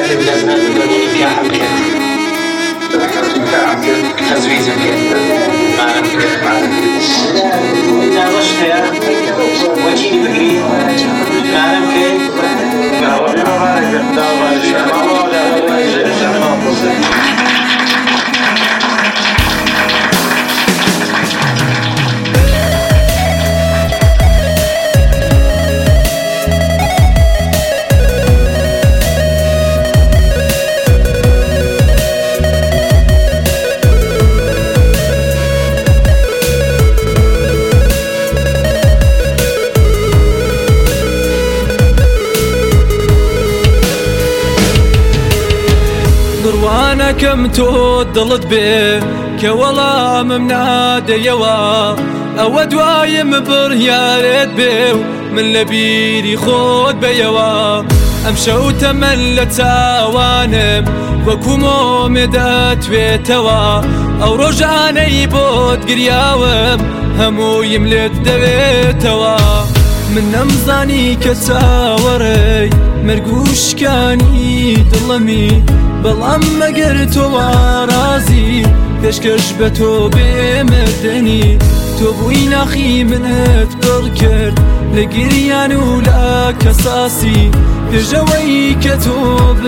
كم تودلت بيه كولا مناديوا او دوايم بريارت بيه من لبيري خود بيوا امشو تملت سوانم وكومو مدت بيتوا او رجعني بود قرياوم همو يملت دبيتوا من نمزاني كساوري مرقوش كاني ظلمي بەڵام مەگەر تۆ وارازی پێشکەش بە تۆ بێمەدەنی تۆ بووی ناخی منت پڕ کرد لە گریان و لە کەساسی پێشەوەی کە تۆ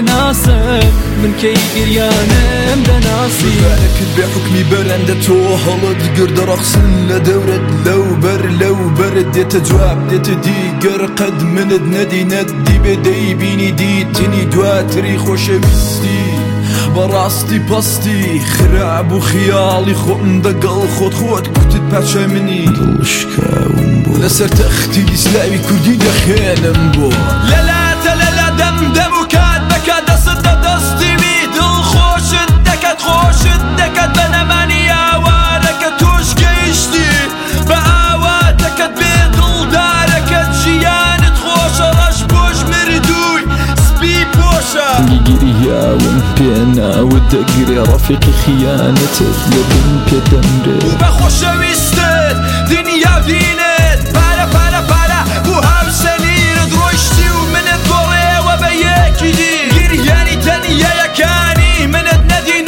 بناسم من کەی گریانم دەناسی بارەکت بێ حکمی بەرەندە تۆ هەڵت گردە ڕەخسن لە دەورت لەو بەرت دێتە جواب دێتە دیگەر قەد منت نەدی نەدی بێ دەیبینی دیتنی دواتری خۆشەویستی بەڕاستی پەستی خراب و خیاڵی خۆم دەگەڵ خۆت کوتت پاچە منی دڵشکاوم بۆ لەسەر تەختی ئیسلامی کوردی دەخێنم بۆ لەلاتە لەلا دەم و کات بەکات دەست لە دەستیوی دڵخۆشت دەکات خۆشت دەکات بە نەمانی ئاوارەکە تۆش گەیشتی بە ئاواتەکەت بێ دڵدارەکەت ژیانت خۆشە ڕەش بۆش مردووی سپی پۆشە گیریاوم پێناوت دەگرێ ڕەفیقی خیانەتت لە بن پێدەمرێ بە خۆشەویستت دنیا و دینت پارە بوو هاوسەلیرت ڕۆیشتی و منت گۆڕێوە بە یەکی دی گریانی تەنیایەکانی منت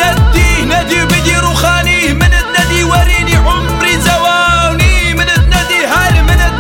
نەدی و بدی ڕوخانی منت نەدی وەرینی عمری جەوانی منت نەدی هەر منت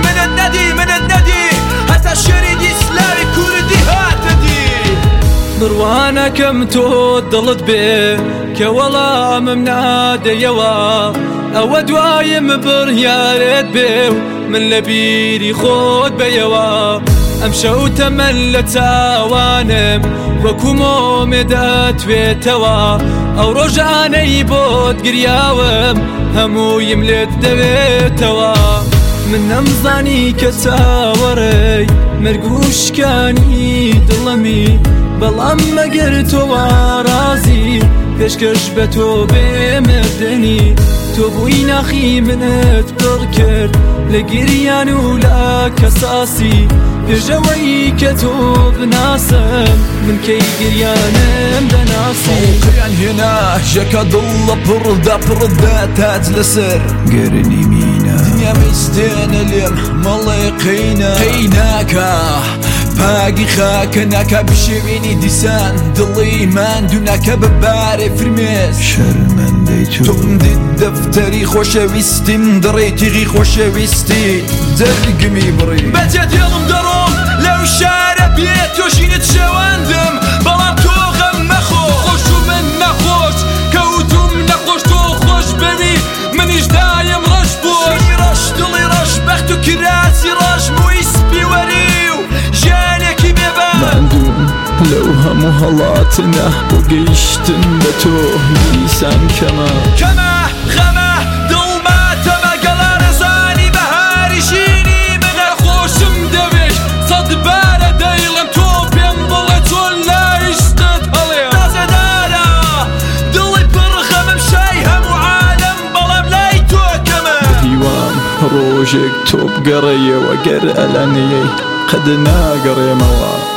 نەدی هەتا شەریدی ئیسلامی کوردی هاتە دی بڕوانەکەم تۆ دڵت بێ کە وەڵامم نادەیەوە ئەوە دوایم بڕیارێت بێ و من لە بیری خۆت بەیەوە ئەم شەو تەمەن لە چاوانم وەکو مۆمێ دەتوێتەوە ئەو ڕۆژانەی بۆت گریاوم هەموویم لێت دەوێتەوە من نەمزانی کە چاوەڕێی مەرگوشکانی دڵەمی بەڵام مەگەر تۆ وارازی پێشکەش بە تۆ بێمەدەنی تۆ بووی ناخی منت پڕ کرد لە گریان و لە کەساسی پێشەوەی کە تۆ بناسم من کەی گریانم دەناسی خەیان هێنا ژەکە دڵ لە پڕدا تاج لەسەر گەرنی مینە دنیا مەیستێنە لێم مەڵێ قەیناکە پاگی خاکە ناکە بشێوێنی دیسان دڵی ماندوو ناکە بەبارێ فرمێز شەرمەندەی تۆم دیت دەفتەری خۆشەویستیم دڕێ تیغی خۆشەویستی جەرگمی بڕی بەجێ دێڵم دەڕۆم لەو شارە بێت تۆژینت شەواندم بەڵام تۆ غەم مەخۆ خۆش و من نەخۆش کەوتوم نەخۆش تۆ خۆش بەوی منیش دایم ڕەش بۆش ڕەش دڵی ڕەش بەخت و کراسی ڕەش مووی سپی وەری و ژیانێکی بێبە ماندووم لەو هەموو هەڵاتنە بۆ گەیشتن بە تۆ دیسان کەمە غەمە دڵماتەمە گەڵا ڕێزانی بەهاری ژینی منە خۆشم دەوێت سەد بارە دەیڵم تۆ پێم بڵێ چۆن لایشتت هەڵێ تازەدارە دڵی پڕ غەمم شای هەموو عالەم بەڵام لای تۆ کەمە هیوام ڕۆژێک تۆ بگەڕێیەوە گەر ئەلانەیەی قەد ناگەڕێمەوە